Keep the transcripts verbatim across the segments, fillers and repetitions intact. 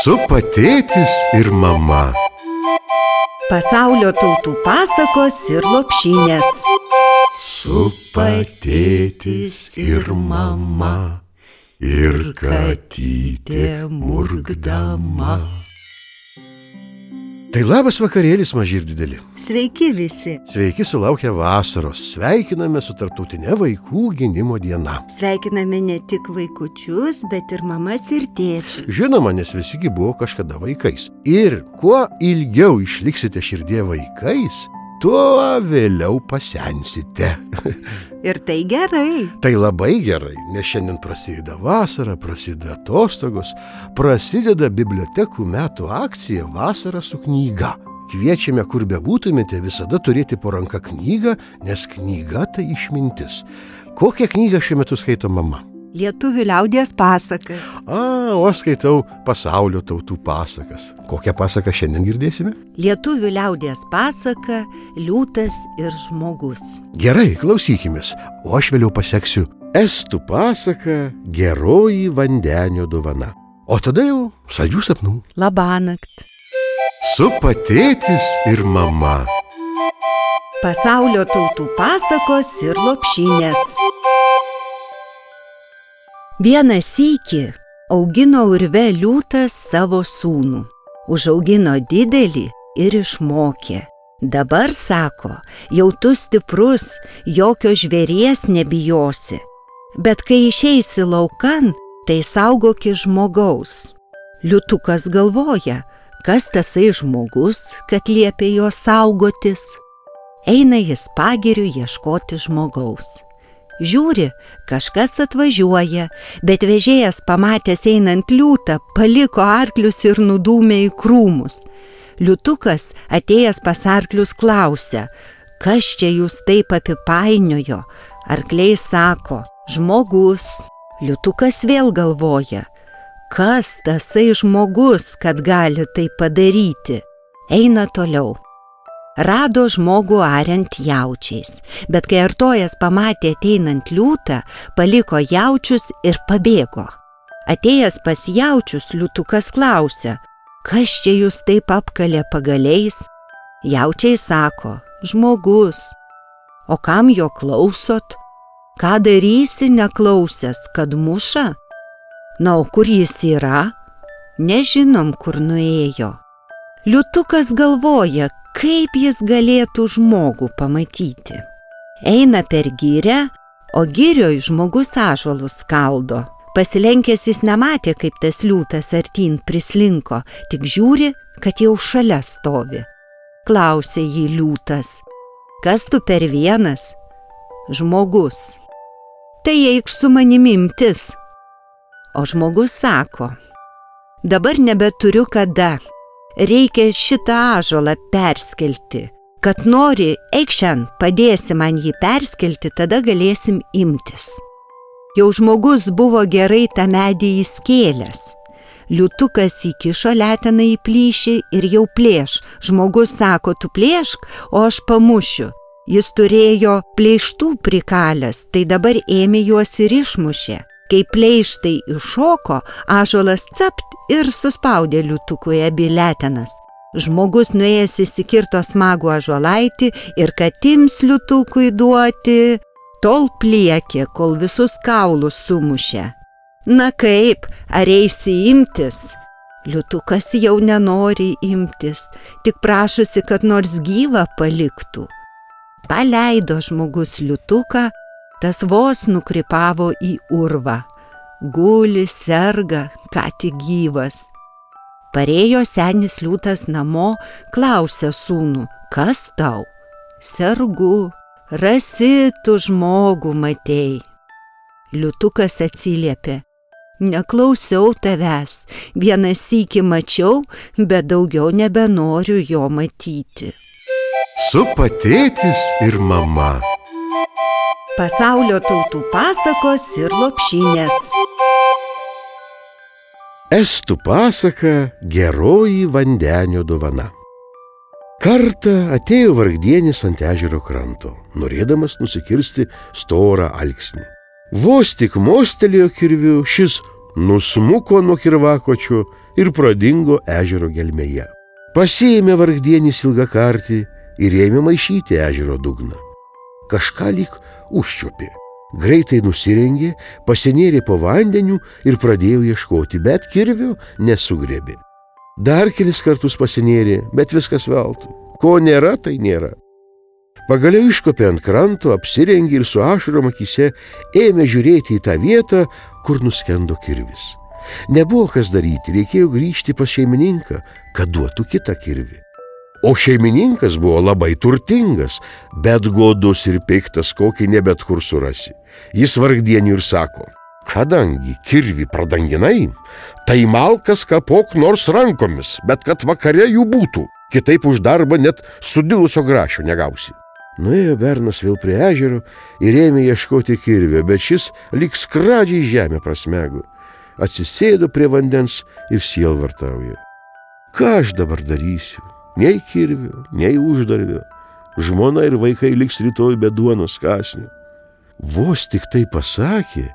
Supa tėtis ir mama. Pasaulio tautų pasakos ir lopšinės. Supa tėtis ir mama, ir katytė murkdama. Tai labas vakarėlis, maži ir dideli. Sveiki visi. Sveiki sulaukę vasaros. Sveikiname su Tarptautine vaikų gynimo diena. Sveikiname ne tik vaikučius, bet ir mamas ir tėčius. Žinoma, nes visigi buvo kažkada vaikais. Ir kuo ilgiau išliksite širdie vaikais, tuo vėliau pasensite. Ir tai gerai. Tai labai gerai, nes šiandien prasideda vasara, prasideda atostogos, prasideda bibliotekų metų akcija Vasara su knyga. Kviečiame, kur bebūtumėte, visada turėti po ranka knygą, nes knyga tai išmintis. Kokią knygą šiuo metu skaito mama? Lietuvių liaudies pasakas. A, o aš skaitau Pasaulio tautų pasakas. Kokią pasaką šiandien girdėsime? Lietuvių liaudies pasaka Liūtas ir žmogus. Gerai, klausykimės, o aš vėliau paseksiu estų pasaką Geroji vandenio dovana. O tada jau saldžių sapnų. Labanakt. Supa tėtis ir mama. Pasaulio tautų pasakos ir lopšinės. Vieną sykį augino urve Liūtas savo sūnų. Užaugino didelį ir išmokė. Dabar, sako, jau tu stiprus, jokio žvėries nebijosi. Bet kai išeisi laukan, tai saugoki žmogaus. Liūtukas galvoja, kas tasai žmogus, kad liepia jo saugotis. Eina jis pagiriu ieškoti žmogaus. Žiūri, kažkas atvažiuoja, bet vežėjas pamatęs einant Liūtą, paliko arklius ir nudūmė į krūmus. Liūtukas, atėjęs pas arklius, klausia, kas čia jūs taip apipainiojo? Arkliai sako, žmogus. Liūtukas vėl galvoja, kas tasai žmogus, kad gali tai padaryti? Eina toliau. Rado žmogų ariant jaučiais, bet kai artojas pamatė ateinant Liūtą, paliko jaučius ir pabėgo. Atėjęs pas jaučius, Liūtukas klausia, kas čia jūs taip apkalė pagaliais? Jaučiai sako, žmogus. O kam jo klausot? Ką darysi neklausęs, kad muša? Na, o kur jis yra? Nežinom, kur nuėjo. Liūtukas galvoja, kaip jis galėtų žmogų pamatyti. Eina per girią, o girioj žmogus ąžuolus skaldo. Pasilenkęs jis nematė, kaip tas Liūtas artyn prislinko, tik žiūri, kad jau šalia stovi. Klausė jį Liūtas, kas tu per vienas? Žmogus. Tai eikš su manimi imtis. O žmogus sako, dabar nebeturiu kada. Reikia šitą ąžuolą perskelti. Kad nori, eik šiandien, padėsi man jį perskelti, tada galėsim imtis. Jau žmogus buvo gerai tą medį įskėlęs. Liūtukas įkišo leteną į plyšį ir jau plėš. Žmogus sako, tu plėšk, o aš pamušiu. Jis turėjo pleištų prikalęs, tai dabar ėmė juos ir išmušė. Kai pleištai iššoko, ąžuolas capt ir suspaudė Liūtukui abi letenas. Žmogus nuėjęs įsikirto smagų ąžuolaitį ir kad ims Liūtukui duoti, tol pliekė, kol visus kaulus sumušė. Na kaip, ar eisi imtis? Liūtukas jau nenori imtis, tik prašosi, kad nors gyvą paliktų. Paleido žmogus Liūtuką, tas vos nukrypavo į urvą. Guli, serga, ką tik gyvas. Parėjo senis Liūtas namo, klausė sūnų, kas tau? Sergu, rasi tu žmogų matei. Liūtukas atsiliepė, neklausiau tavęs, vieną sykį mačiau, bet daugiau nebenoriu jo matyti. Supa tėtis ir mama. Pasaulio tautų pasakos ir lopšinės. Estų pasaka Geroji vandenio dovana. Kartą atėjo vargdienis ant ežero kranto, norėdamas nusikirsti storą alksnį. Vos tik mostelėjo kirviu, šis nusmuko nuo kirvakočio ir pradingo ežero gelmėje. Pasiėmė vargdienis ilgą kartį ir ėmė maišyti ežero dugną. Kažką lyg užčiuopė. Greitai nusirengė, pasinėrė po vandeniu ir pradėjo ieškoti, bet kirvio nesugriebė. Dar kelis kartus pasinėrė, bet viskas veltui. Ko nėra, tai nėra. Pagaliau iškopė ant kranto, apsirengė ir su ašarom akyse ėmė žiūrėti į tą vietą, kur nuskendo kirvis. Nebuvo kas daryti, reikėjo grįžti pas šeimininką, kad duotų kitą kirvį. O šeimininkas buvo labai turtingas, bet godus ir piktas, kokį ne bet kur surasi. Jis vargdieniui ir sako: kadangi kirvį pradanginai, tai malkas kapok nors rankomis, bet kad vakare jų būtų, kitaip už darbą net sudilusio grašio negausi. Nuėjo bernas vėl prie ežero ir ėmė ieškoti kirvio, bet šis lyg skradžiai žemę prasmego. Atsisėdo prie vandens ir sielvartauja. Ką aš dabar darysiu? Nei kirvio, nei uždarbio. Žmona ir vaikai liks rytoj be duonos kąsnio. Vos tik tai pasakė,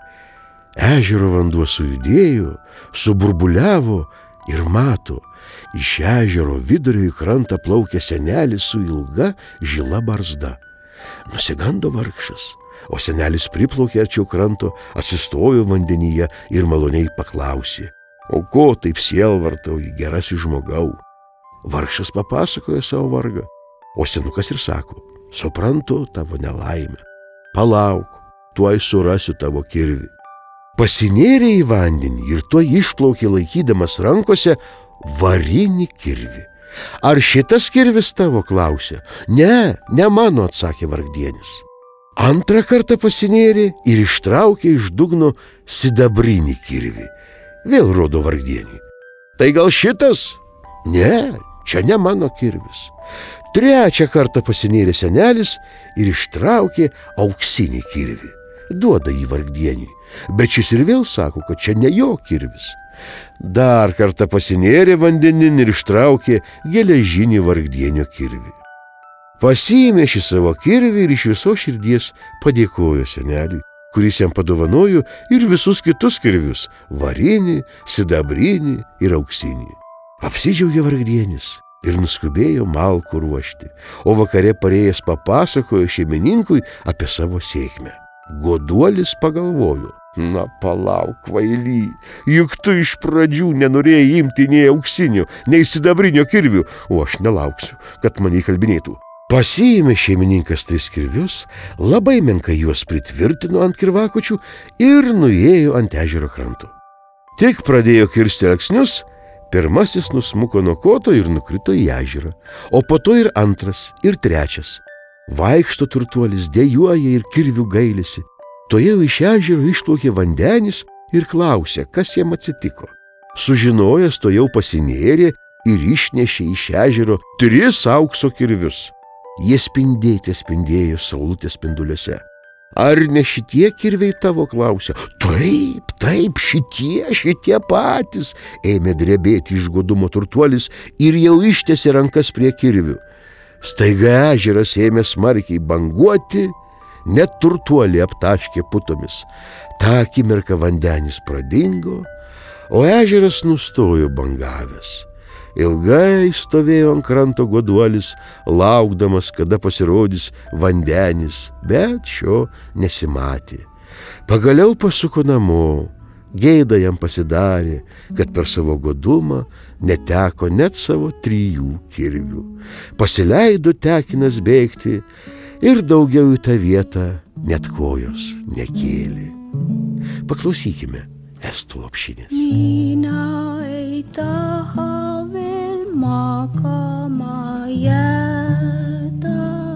ežero vanduo sujudėjo, suburbuliavo ir mato, iš ežero vidurio į krantą plaukia senelis su ilga žila barzda. Nusigando vargšas, o senelis priplaukė arčiau kranto, atsistojo vandenyje ir maloniai paklausė: o ko taip sielvartauji, gerasis žmogau? Vargšas papasakojo savo vargą, o senukas ir sako: suprantu tavo nelaimę. Palauk, tuoj surasiu tavo kirvį. Pasinėrė į vandenį ir tuoj išplaukė laikydamas rankose varinį kirvį. Ar šitas kirvis tavo, klausė? Ne, ne mano, atsakė vargdienis. Antrą kartą pasinėrė ir ištraukė iš dugno sidabrinį kirvį. Vėl rodo vargdienį. Tai gal šitas? Ne, čia ne mano kirvis. Trečią kartą pasinėrė senelis ir ištraukė auksinį kirvį. Duoda jį vargdieniui, bet šis ir vėl sako, kad čia ne jo kirvis. Dar kartą pasinėrė vandenin ir ištraukė geležinį vargdienio kirvį. Pasiėmė šį savo kirvį ir iš viso širdies padėkojo seneliui, kuris jam padovanojo ir visus kitus kirvius – varinį, sidabrinį ir auksinį. Apsidžiaugė vargdienis ir nuskubėjo malkų ruošti, o vakare parėjęs papasakojo šeimininkui apie savo sėkmę. Goduolis pagalvojo: na palauk, kvaily, juk tu iš pradžių nenorėjai imti nei auksinio, nei sidabrinio kirvių, o aš nelauksiu, kad mane įkalbinėtų. Pasiėmė šeimininkas tris kirvius, labai menkai juos pritvirtino ant kirvakočių ir nuėjo ant ežero kranto. Tik pradėjo kirsti alksnius, pirmasis nusmuko nuo koto ir nukrito į ežerą, o po to ir antras, ir trečias. Vaikšto turtuolis, dejuoja ir kirvių gailisi. Tojau iš ežero išplaukė vandenis ir klausė, kas jam atsitiko. Sužinojęs, tojau pasinėrė ir išnešė iš ežero tris aukso kirvius. Jie spindėte spindėjo saulutės spinduliuose. Ar ne šitie kirviai tavo, klausė? Taip, taip, šitie, šitie patys, ėmė drebėti iš godumo turtuolis ir jau ištiesė rankas prie kirvių. Staiga ežeras ėmė smarkiai banguoti, net turtuolį aptaškė putomis. Ta akimirka vandenis pradingo, o ežeras nustojo bangavęs. Ilgai stovėjo ant kranto goduolis, laukdamas, kada pasirodys vandenis, bet šio nesimatė. Pagaliau pasuko namo. Gėda jam pasidarė, kad per savo godumą neteko net savo trijų kirvių. Pasileido tekinas bėgti ir daugiau į tą vietą net kojos nekėlė. Paklausykime estų lopšinės. Minä ei taha veel magama jääda,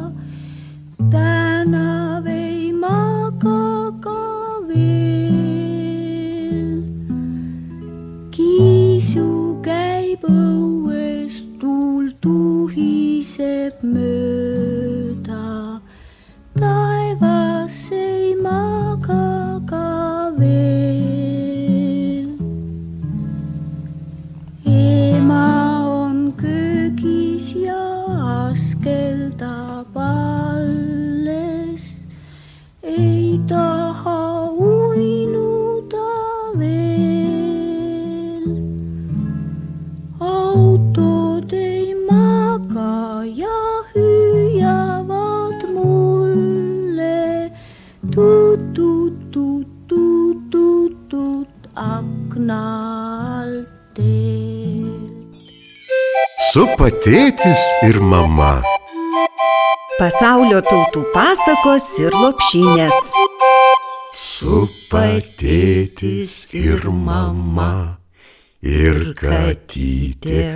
täna ei maga ka veel. Kiisu käib õues, tuul tuhiseb mööda, taevas ei maga ka veel. Ema on köögis ja askeldab alles, ei taha uinuda veel. Tut, tut, tut, tut, tut, tut, aknaltelt. Supa tėtis ir mama. Pasaulio tautų pasakos ir lopšinės. Supa tėtis ir mama, ir katytė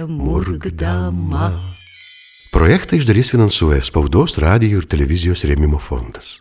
murkdama. Projektą iš dalies finansuoja Spaudos, radijo ir televizijos rėmimo fondas.